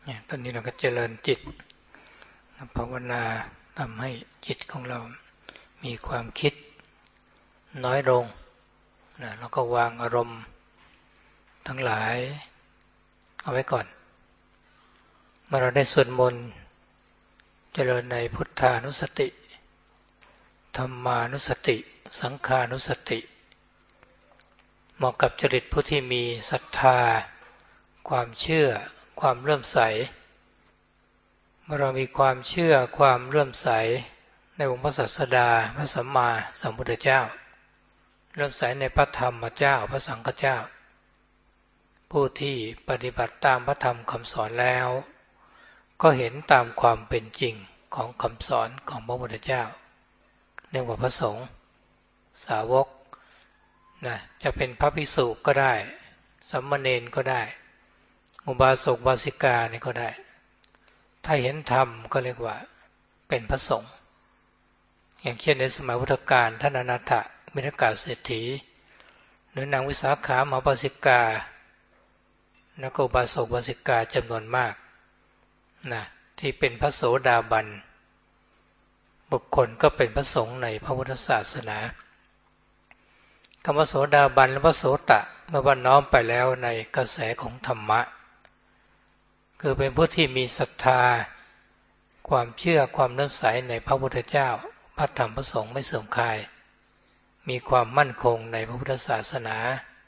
ตอนนี้เราก็เจริญจิตภาวนาทำให้จิตของเรามีความคิดน้อยลงแล้วก็วางอารมณ์ทั้งหลายเอาไว้ก่อนเมื่อเราได้สวดมนต์เจริญในพุทธานุสติธัมมานุสติสังฆานุสติเหมาะกับจริตผู้ที่มีศรัทธาความเชื่อความเลื่อมใสเมื่อเรามีความเชื่อความเลื่อมใสในองค์พระศาสดาพระสัมมาสัมพุทธเจ้าเลื่อมใสในพระธรรมเจ้าพระสังฆเจ้าผู้ที่ปฏิบัติตามพระธรรมคำสอนแล้วก็เห็นตามความเป็นจริงของคำสอนของพระพุทธเจ้าเรียกว่าพระสงฆ์สาวกจะเป็นพระภิกษุก็ได้สามเณรก็ได้อุบาสกอุบาสิกานี่ก็ได้ถ้าเห็นธรรมก็เรียกว่าเป็นพระสงฆ์อย่างเช่นในสมัยพุทธกาลท่านอนาถบิณฑกเศรษฐีหรือนางวิสาขามหาอุบาสิกาแล้วก็อุบาสกอุบาสิกาจำนวนมากที่เป็นพระโสดาบันบุคคลก็เป็นพระสงฆ์ในพระพุทธศาสนาคำว่าโสดาบันและพระโสตะเมื่อวันน้อมไปแล้วในกระแสของธรรมะคือเป็นผู้ที่มีศรัทธาความเชื่อความเลื่อมใสในพระพุทธเจ้าพระธรรมพระสงฆ์ไม่เสื่อมคลายมีความมั่นคงในพระพุทธศาสนา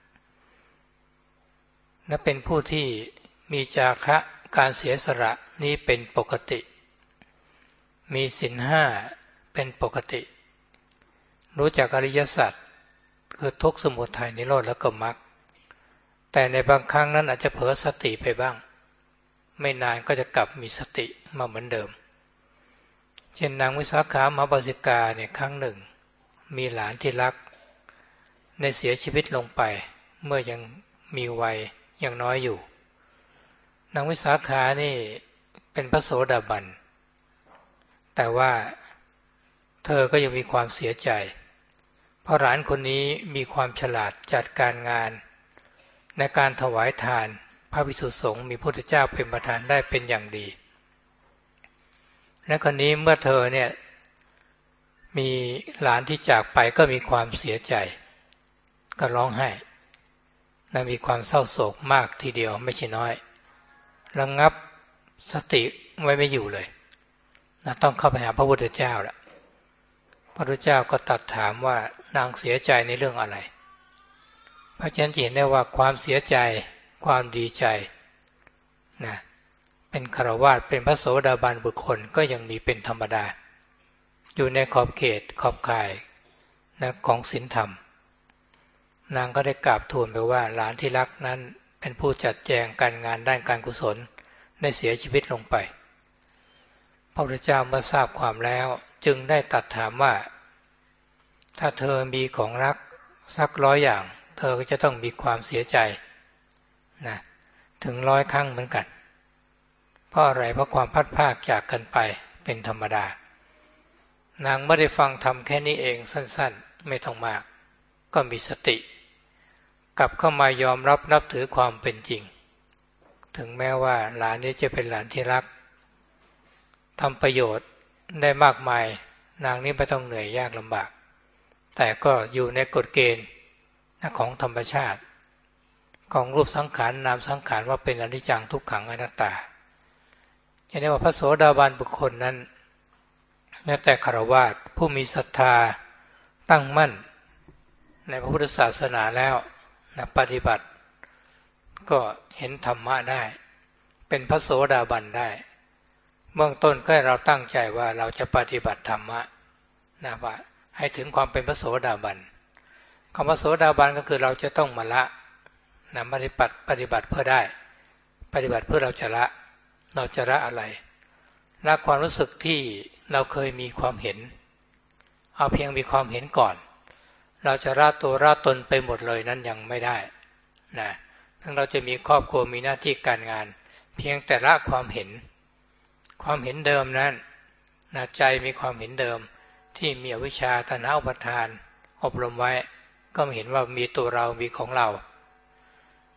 และเป็นผู้ที่มีจาคะการเสียสละนี้เป็นปกติมีศีลห้าเป็นปกติรู้จักอริยสัจคือทุกข์สมุทัยนิโรธแล้วก็มรรคแต่ในบางครั้งนั้นอาจจะเผลอสติไปบ้างไม่นานก็จะกลับมีสติมาเหมือนเดิมเช่นนางวิสาขามหาอุบาสิกาเนี่ยครั้งหนึ่งมีหลานที่รักได้เสียชีวิตลงไปเมื่อยังมีวัยยังน้อยอยู่นางวิสาขานี่เป็นพระโสดาบันแต่ว่าเธอก็ยังมีความเสียใจเพราะหลานคนนี้มีความฉลาดจัดการงานในการถวายทานพระภิกษุสงฆ์มีพระพุทธเจ้าเป็นประธานได้เป็นอย่างดีและคนนี้เมื่อเธอเนี่ยมีหลานที่จากไปก็มีความเสียใจก็ร้องไห้และมีความเศร้าโศกมากทีเดียวไม่ใช่น้อยระงับสติไว้ไม่อยู่เลยต้องเข้าไปหาพระพุทธเจ้าละพระพุทธเจ้าก็ตรัสถามว่านางเสียใจในเรื่องอะไรเพราะฉะนั้นเห็นได้ว่าความเสียใจความดีใจเป็นฆราวาสเป็นพระโสดาบันบุคคลก็ยังมีเป็นธรรมดาอยู่ในขอบเขตขอบข่ายของศีลธรรมนางก็ได้กราบทูลไปว่าหลานที่รักนั้นเป็นผู้จัดแจงการงานด้านการกุศลได้เสียชีวิตลงไปพระพุทธเจ้าเมื่อทราบความแล้วจึงได้ตรัสถามว่าถ้าเธอมีของรักสัก100 อย่างเธอก็จะต้องมีความเสียใจถึง100 ครั้งเหมือนกันเพราะอะไรเพราะความพัดพรากจากกันไปเป็นธรรมดานางไม่ได้ฟังธรรมแค่นี้เองสั้นๆไม่ต้องมากก็มีสติกลับเข้ามายอมรับนับถือความเป็นจริงถึงแม้ว่าหลานนี้จะเป็นหลานที่รักทำประโยชน์ได้มากมายนางนี้ไม่ต้องเหนื่อยยากลำบากแต่ก็อยู่ในกฎเกณฑ์ของธรรมชาติของรูปสังขารนามสังขารว่าเป็นอนิจจังทุกขังอนัตตาอย่างนี้ว่าพระโสดาบันบุคคลนั้นแม้แต่ฆราวาสผู้มีศรัทธาตั้งมั่นในพระพุทธศาสนาแล้วปฏิบัติก็เห็นธรรมะได้เป็นพระโสดาบันได้เบื้องต้นก็ให้เราตั้งใจว่าเราจะปฏิบัติธรรมะว่าให้ถึงความเป็นพระโสดาบันคำว่าโสดาบันก็คือเราจะต้องมาละปฏิบัติเพื่อได้ปฏิบัติเพื่อเราจะละอะไรละความรู้สึกที่เราเคยมีความเห็นเอาเพียงมีความเห็นก่อนเราจะละตัวละตนไปหมดเลยนั้นยังไม่ได้ทั้งเราจะมีครอบครัวมีหน้าที่การงานเพียงแต่ละความเห็นเดิมนั้นใจมีความเห็นเดิมที่มีอวิชชาตัณหาอุปาทานอบรมไว้ก็เห็นว่ามีตัวเรามีของเรา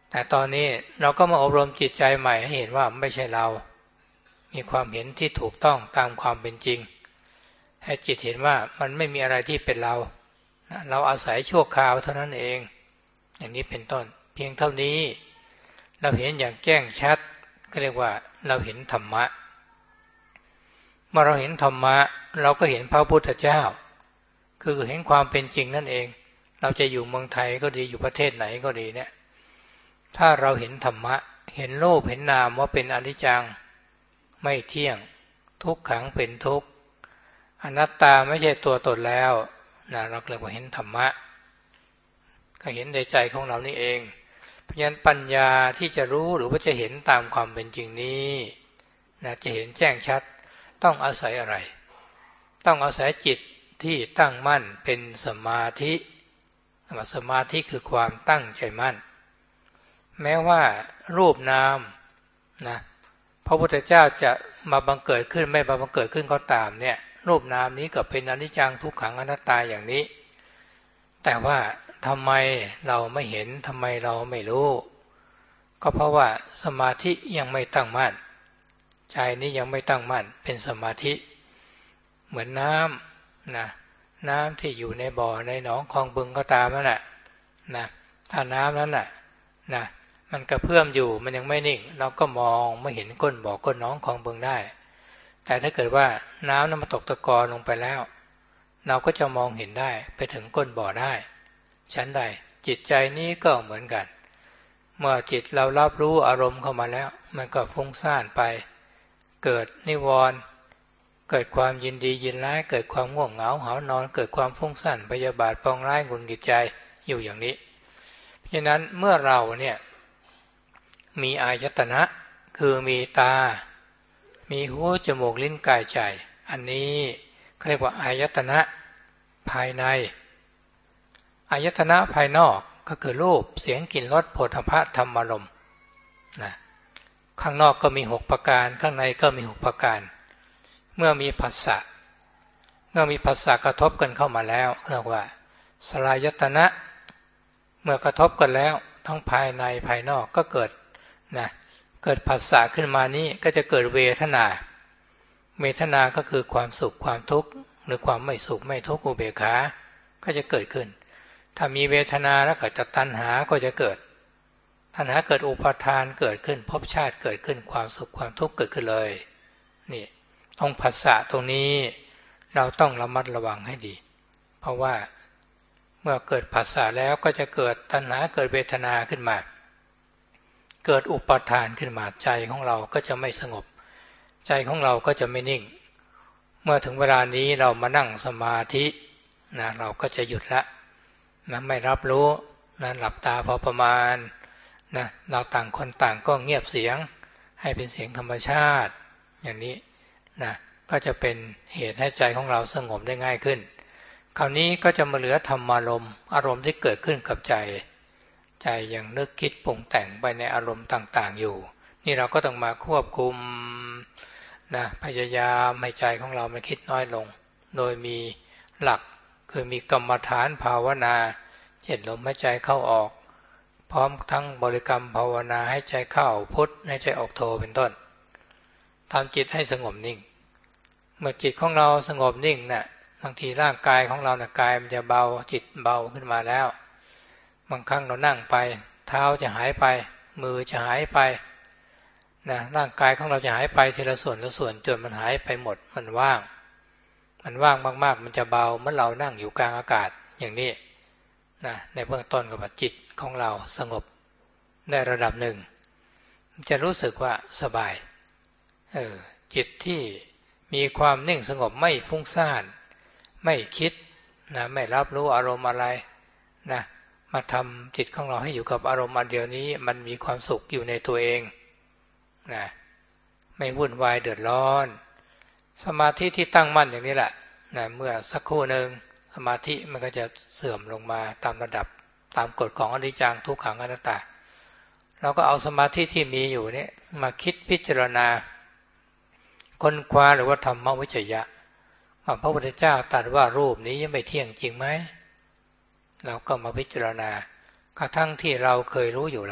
แต่ตอนนี้เราก็มาอบรมจิตใจใหม่ให้เห็นว่าไม่ใช่เรามีความเห็นที่ถูกต้องตามความเป็นจริงให้จิตเห็นว่ามันไม่มีอะไรที่เป็นเราเราอาศัยชั่วคราวเท่านั้นเองอย่างนี้เป็นต้นเพียงเท่านี้เราเห็นอย่างแจ้งชัดก็เรียกว่าเราเห็นธรรมะเมื่อเราเห็นธรรมะเราก็เห็นพระพุทธเจ้าคือเห็นความเป็นจริงนั่นเองเราจะอยู่เมืองไทยก็ดีอยู่ประเทศไหนก็ดีเนี่ยถ้าเราเห็นธรรมะเห็นรูปเห็นนามว่าเป็นอนิจจังไม่เที่ยงทุกขังเป็นทุกข์อนัตตาไม่ใช่ตัวตนแล้วนะเราเรียกว่าเห็นธรรมะก็เห็นในใจของเรานี่เองเพราะฉะนั้นปัญญาที่จะรู้หรือว่าจะเห็นตามความเป็นจริงนี้นะจะเห็นแจ้งชัดต้องอาศัยอะไรต้องอาศัยจิตที่ตั้งมั่นเป็นสมาธิสมาธิคือความตั้งใจมั่นแม้ว่ารูปนามนะพระพุทธเจ้าจะมาบังเกิดขึ้นไม่มาบังเกิดขึ้นก็ตามเนี่ยรูปนามนี้ก็เป็นอนิจจังทุกขังอนัตตาอย่างนี้แต่ว่าทำไมเราไม่เห็นทำไมเราไม่รู้ก็เพราะว่าสมาธิยังไม่ตั้งมั่นใจนี้ยังไม่ตั้งมั่นเป็นสมาธิเหมือนน้ำนะน้ำที่อยู่ในบ่อในหนองคลองบึงก็ตามนั่นแหละนะถ้าน้ำนั้นน่ะนะมันกระเพื่อมอยู่มันยังไม่นิ่งเราก็มองไม่เห็นก้นบ่อก้นหนองคลองบึงได้แต่ถ้าเกิดว่าน้ำนั้นมันตกตะกอนลงไปแล้วเราก็จะมองเห็นได้ไปถึงก้นบ่อได้ชั้นใดจิตใจนี้ก็เหมือนกันเมื่อจิตเรารับรู้อารมณ์เข้ามาแล้วมันก็ฟุ้งซ่านไปเกิดนิวรณ์เกิดความยินดียินร้ายเกิดความง่วงเหงาหาวนอนเกิดความฟุ้งซ่านพยาบาทปองร้ายหงุดหงิดใจอยู่อย่างนี้เพราะฉะนั้นเมื่อเราเนี่ยมีอายตนะคือมีตามีหูจมูกลิ้นกายใจอันนี้เขาเรียกว่าอายตนะภายในอายตนะภายนอกก็คือรูปเสียงกลิ่นรสโผฏฐัพพะธรรมารมณ์นะข้างนอกก็มี6ประการข้างในก็มี6ประการเมื่อมีผัสสะกระทบกันเข้ามาแล้วเรียกว่าสลายตนะเมื่อกระทบกันแล้วทั้งภายในภายนอกก็เกิดผัสสะขึ้นมานี้ก็จะเกิดเวทนาก็คือความสุขความทุกข์หรือความไม่สุขไม่ทุกข์อุเบกขาก็จะเกิดขึ้นถ้ามีเวทนาแล้วก็จะตัณหาก็จะเกิดตัณหาเกิดอุปาทานเกิดขึ้นภพชาติเกิดขึ้นความสุขความทุกข์เกิดขึ้นเลยนี่ตรงผัสสะตรงนี้เราต้องระมัดระวังให้ดีเพราะว่าเมื่อเกิดผัสสะแล้วก็จะเกิดตัณหาเกิดเวทนาขึ้นมาเกิดอุปาทานขึ้นมาใจของเราก็จะไม่สงบใจของเราก็จะไม่นิ่งเมื่อถึงเวลานี้เรามานั่งสมาธินะเราก็จะหยุดละนะไม่รับรู้นะหลับตาพอประมาณนะเราต่างคนต่างก็เงียบเสียงให้เป็นเสียงธรรมชาติอย่างนี้นะก็จะเป็นเหตุให้ใจของเราสงบได้ง่ายขึ้นคราวนี้ก็จะมาเหลือธรรมารมณ์อารมณ์ที่เกิดขึ้นกับใจยังนึกคิดปรุงแต่งไปในอารมณ์ต่างๆอยู่นี่เราก็ต้องมาควบคุมนะพยายามให้ใจของเรามันคิดน้อยลงโดยมีหลักคือมีกรรมฐานภาวนาเช่นลมหายใจเข้าออกพร้อมทั้งบริกรรมภาวนาให้ใจเข้าพุทให้ใจออกโทเป็นต้นทำจิตให้สงบนิ่งเมื่อจิตของเราสงบนิ่งน่ะบางทีร่างกายของเรากายมันจะเบาจิตเบาขึ้นมาแล้วบางครั้งเรานั่งไปเท้าจะหายไปมือจะหายไปนะร่างกายของเราจะหายไปทีละส่วนละส่วนจนมันหายไปหมดมันว่างมากๆมันจะเบาเมื่อเรานั่งอยู่กลางอากาศอย่างนี้นะในเบื้องต้นกับจิตของเราสงบได้ระดับหนึ่งจะรู้สึกว่าสบายจิตที่มีความนิ่งสงบไม่ฟุ้งซ่านไม่คิดนะไม่รับรู้อารมณ์อะไรนะมาทำจิตของเราให้อยู่กับอารมณ์อันเดียวนี้มันมีความสุขอยู่ในตัวเองนะไม่วุ่นวายเดือดร้อนสมาธิที่ตั้งมั่นอย่างนี้แหละนะเมื่อสักครู่หนึ่งสมาธิมันก็จะเสื่อมลงมาตามระดับตามกฎของอนิจจังทุกขังอนัตตาเราก็เอาสมาธิที่มีอยู่นี้มาคิดพิจารณาค้นคว้าหรือว่าธรรมวิจยะว่าพระพุทธเจ้าตรัสว่ารูปนี้ยังไม่เที่ยงจริงไหมเราก็มาพิจารณากระทั่งที่เราเคยรู้อยู่แล้ว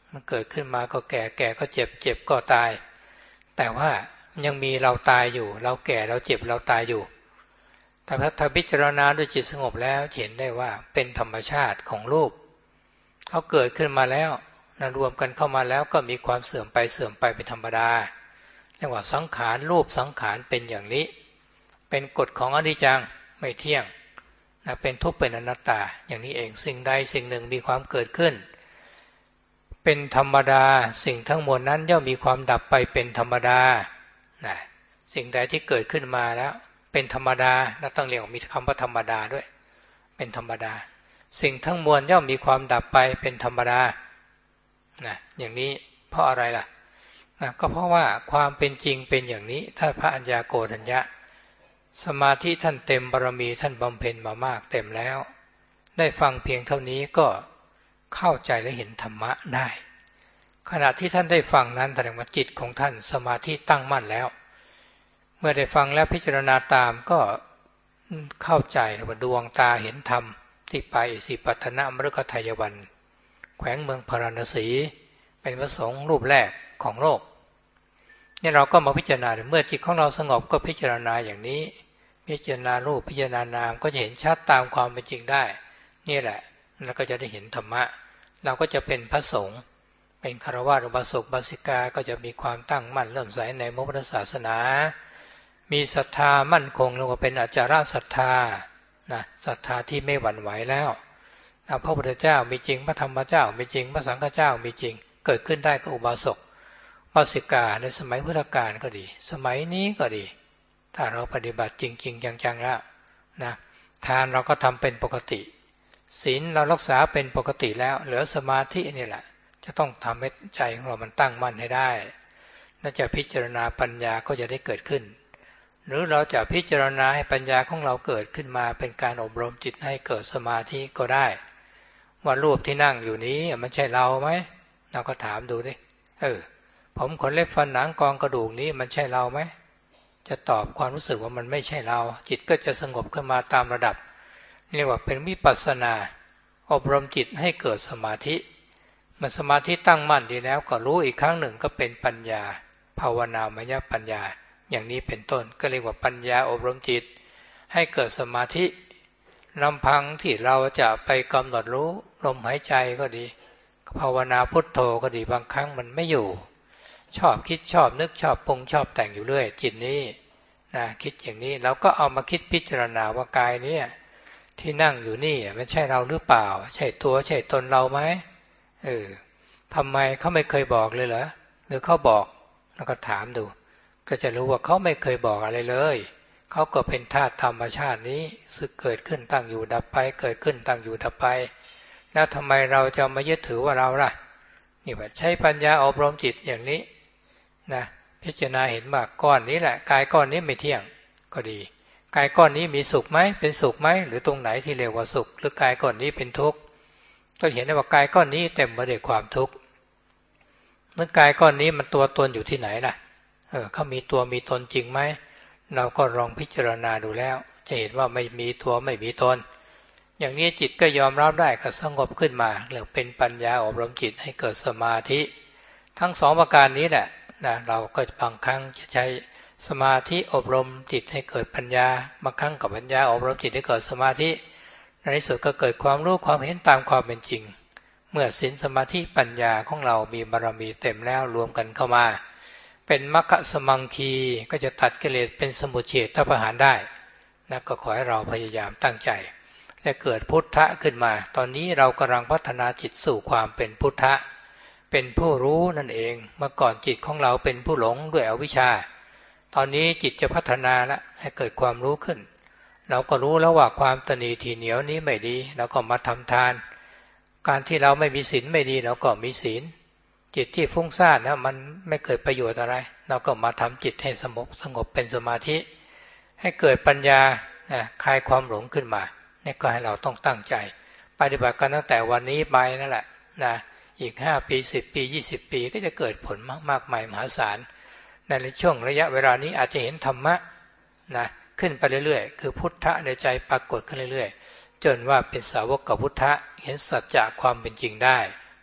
มันเกิดขึ้นมาก็แก่แก่ก็เจ็บเจ็บก็ตายแต่ว่ายังมีเราตายอยู่เราแก่เราเจ็บเราตายอยู่แต่ถ้าพิจารณาด้วยจิตสงบแล้วเห็นได้ว่าเป็นธรรมชาติของรูปเขาเกิดขึ้นมาแล้วรวมกันเข้ามาแล้วก็มีความเสื่อมไปเสื่อมไปเป็นธรรมดาเรียกว่าสังขารรูปสังขารเป็นอย่างนี้เป็นกฎของอนิจจังไม่เที่ยงเป็นทุกข์เป็นอนัตตาอย่างนี้เองสิ่งใดสิ่งหนึ่งมีความเกิดขึ้นเป็นธรรมดาสิ่งทั้งมวลนั้นย่อมมีความดับไปเป็นธรรมดาสิ่งใดที่เกิดขึ้นมาแล้วเป็นธรรมดาต้องเรียกว่ามีคำว่าธรรมดาด้วยเป็นธรรมดาสิ่งทั้งมวลย่อมมีความดับไปเป็นธรรมดาอย่างนี้เพราะอะไรล่ะก็เพราะว่าความเป็นจริงเป็นอย่างนี้ถ้าพระอัญญาโกณทัญญะสมาธิท่านเต็มบารมีท่านบำเพ็ญมามากเต็มแล้วได้ฟังเพียงเท่านี้ก็เข้าใจและเห็นธรรมะได้ขณะที่ท่านได้ฟังนั้นแสดงว่าจิตของท่านสมาธิตั้งมั่นแล้วเมื่อได้ฟังแล้วพิจารณาตามก็เข้าใจว่าดวงตาเห็นธรรมที่ไปสิปัตนะมฤคทายวันแขวงเมืองพาราณสีเป็นพระสงฆ์รูปแรกของโลกนี่เราก็มาพิจารณาเมื่อจิตของเราสงบก็พิจารณาอย่างนี้พิจารณารูปพิจารณานามก็จะเห็นชัดตามความเป็นจริงได้นี่แหละเราก็จะได้เห็นธรรมะเราก็จะเป็นพระสงฆ์เป็นฆราวาสอุบาสกอุบาสิกาก็จะมีความตั้งมั่นเริ่มใสในพระพุทธศาสนามีศรัทธามั่นคงเรียกว่าเป็นอาจาระศรัทธาศรัทธาที่ไม่หวั่นไหวแล้วพระพุทธเจ้ามีจริงพระธรรมเจ้ามีจริงพระสังฆเจ้ามีจริงเกิดขึ้นได้กับอุบาสกอุบาสิกาในสมัยพุทธกาลก็ดีสมัยนี้ก็ดีถ้าเราปฏิบัติจริงๆจังๆแล้วทานเราก็ทำเป็นปกติศีลเรารักษาเป็นปกติแล้วเหลือสมาธินี่แหละจะต้องทำให้ใจของเรามันตั้งมั่นให้ได้น่าจะพิจารณาปัญญาก็จะได้เกิดขึ้นหรือเราจะพิจารณาให้ปัญญาของเราเกิดขึ้นมาเป็นการอบรมจิตให้เกิดสมาธิก็ได้ว่ารูปที่นั่งอยู่นี้มันใช่เราไหมเราก็ถามดูดิผมขนเล็บฟันหนังกองกระดูกนี้มันใช่เราไหมจะตอบความรู้สึกว่ามันไม่ใช่เราจิตก็จะสงบขึ้นมาตามระดับเรียกว่าเป็นวิปัสสนาอบรมจิตให้เกิดสมาธิเมื่อสมาธิตั้งมั่นดีแล้วก็รู้อีกครั้งหนึ่งก็เป็นปัญญาภาวนามยปัญญาอย่างนี้เป็นต้นก็เรียกว่าปัญญาอบรมจิตให้เกิดสมาธิลำพังที่เราจะไปกำหนดรู้ลมหายใจก็ดีภาวนาพุทโธก็ดีบางครั้งมันไม่อยู่ชอบคิดชอบนึกชอบปรุงชอบแต่งอยู่เรื่อยจิตนี้คิดอย่างนี้เราก็เอามาคิดพิจารณาว่ากายนี้ที่นั่งอยู่นี่มันใช่เราหรือเปล่าใช่ตัวใช่ตนเราไหมทำไมเขาไม่เคยบอกเลยเหรอหรือเขาบอกแล้วก็ถามดูก็จะรู้ว่าเขาไม่เคยบอกอะไรเลยเขาก็เป็นธาตุธรรมชาตินี้สึกเกิดขึ้นตั้งอยู่ดับไปเกิดขึ้นตั้งอยู่ดับไปแล้วทำไมเราจะมายึดถือว่าเราล่ะนี่ว่าใช้ปัญญาอบรมจิตอย่างนี้พิจารณาเห็นว่าก้อนนี้แหละกายก้อนนี้ไม่เที่ยงก็ดีกายก้อนนี้มีสุขไหมเป็นสุขไหมหรือตรงไหนที่เรียกว่าสุขหรือกายก้อนนี้เป็นทุกข์ก็เห็นได้ว่ากายก้อนนี้เต็มไปด้วยความทุกข์เมื่อกายก้อนนี้มันตัวตนอยู่ที่ไหนล่ะเขามีตัวมีตนจริงไหมเราก็ลองพิจารณาดูแล้วจะเห็นว่าไม่มีตัวไม่มีตนอย่างนี้จิตก็ยอมรับได้ก็สงบขึ้นมาเรียกเป็นปัญญาอบรมจิตให้เกิดสมาธิทั้งสองประการนี้แหละเราก็บางครั้งจะใช้สมาธิอบรมจิตให้เกิดปัญญาบางครั้งกับปัญญาอบรมจิตให้เกิดสมาธิในที่สุดก็เกิดความรู้ความเห็นตามความเป็นจริงเมื่อศีลสมาธิปัญญาของเรามีบารมีเต็มแล้วรวมกันเข้ามาเป็นมรรคสมังคีก็จะตัดกิเลสเป็นสมุจเฉทประหารได้ก็ขอให้เราพยายามตั้งใจและเกิดพุทธะขึ้นมาตอนนี้เรากำลังพัฒนาจิตสู่ความเป็นพุทธะเป็นผู้รู้นั่นเองเมื่อก่อนจิตของเราเป็นผู้หลงด้วยอวิชชาตอนนี้จิตจะพัฒนาแล้วให้เกิดความรู้ขึ้นเราก็รู้แล้วว่าความตนีทีเหนียวนี้ไม่ดีเราก็มาทำทานการที่เราไม่มีศีลไม่ดีเราก็มีศีลจิตที่ฟุ้งซ่านมันไม่เกิดประโยชน์อะไรเราก็มาทำจิตให้สงบเป็นสมาธิให้เกิดปัญญาคลายความหลงขึ้นมานี่ก็ให้เราต้องตั้งใจปฏิบัติกันตั้งแต่วันนี้ไปนั่นแหละอีก5 ปี10 ปี20 ปีก็จะเกิดผลมากมายมหาศาลในช่วงระยะเวลานี้อาจจะเห็นธรรมะขึ้นไปเรื่อยๆคือพุทธะในใจปรากฏขึ้นเรื่อยๆจนว่าเป็นสาวกกับพุทธะเห็นสัจจะความเป็นจริงได้ข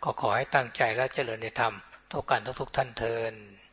ก็ขอให้ตั้งใจและเจริญในธรรมทุกกันทุกท่านเทอญ